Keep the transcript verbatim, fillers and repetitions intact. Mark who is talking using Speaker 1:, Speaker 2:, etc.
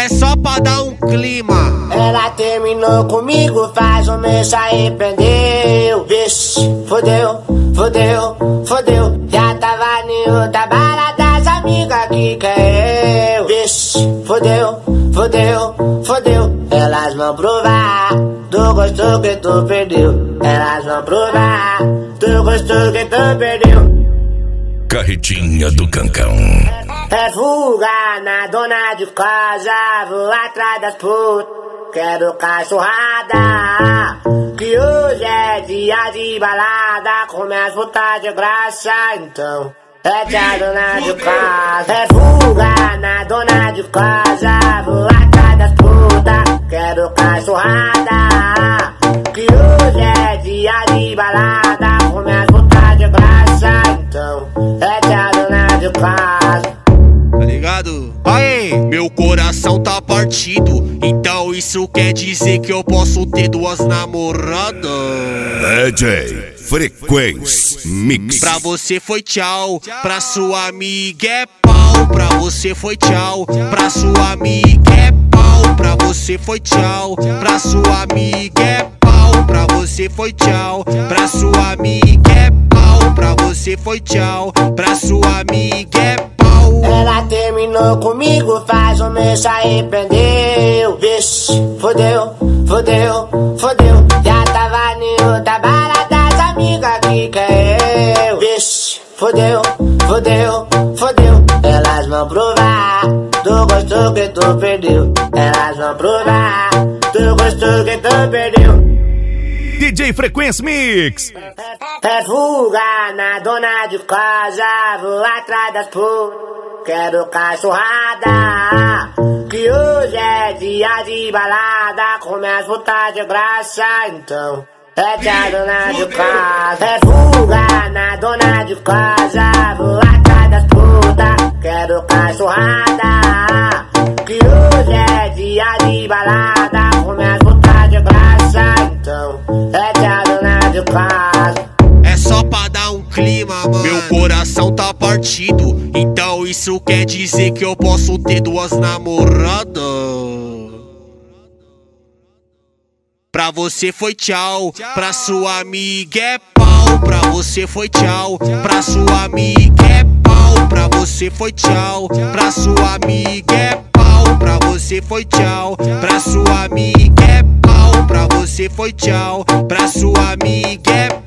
Speaker 1: É só pra dar um clima.
Speaker 2: Ela terminou comigo, faz um mês se arrependeu. Vixe, fodeu, fodeu, fodeu. Já tava em outra balada, as amigas que quer eu. Vixe, fodeu, fodeu, fodeu. Elas vão provar do gosto que tu perdeu. Elas vão provar do gosto que tu perdeu.
Speaker 3: Carretinha do Cancão.
Speaker 2: É fuga na dona de casa, vou atrás das putas, quero cachorrada. Que hoje é dia de balada, com minhas putas de graça, então é tia dona de casa. É fuga na dona de casa, vou atrás das putas, quero cachorrada. Que hoje é dia de balada, com minhas putas de graça, então é tia dona de casa.
Speaker 1: Tá ligado? Aê, meu coração tá partido, então isso quer dizer que eu posso ter duas namoradas.
Speaker 3: D J Frequência Mix.
Speaker 1: Pra você foi tchau, pra sua amiga é pau. Pra você foi tchau, pra sua amiga é pau. Pra você foi tchau, pra sua amiga é pau. Pra você foi tchau, pra sua amiga é pau. Pra você foi tchau, pra sua amiga é pau.
Speaker 2: Ela terminou comigo, faz um mês se arrependeu. Vixe, fodeu, fodeu, fodeu. Já tava em outra balada, as amigas que quer eu. Vixe, fodeu, fodeu, fodeu. Elas vão provar do gosto que tu perdeu. Elas vão provar do gosto que tu perdeu.
Speaker 3: D J Frequência Mix.
Speaker 2: É fuga na dona de casa, vou atrás das putas, quero cachorrada. Que hoje é dia de balada, com minhas putas de graça, então é tia dona de casa. É fuga na dona de casa, vou atrás das putas, quero cachorrada. Que hoje é dia de balada, com minhas putas de graça, então é tia dona de casa.
Speaker 1: É só pra dar um clima, mano. Meu coração tá partido, então isso quer dizer que eu posso ter duas namoradas. Pra você foi tchau, pra sua amiga é pau. Pra você foi tchau, pra sua amiga é pau. Pra você foi tchau, pra sua amiga é pau. Pra você foi tchau, pra sua amiga é pau. Pra você foi tchau, pra sua amiga é pau.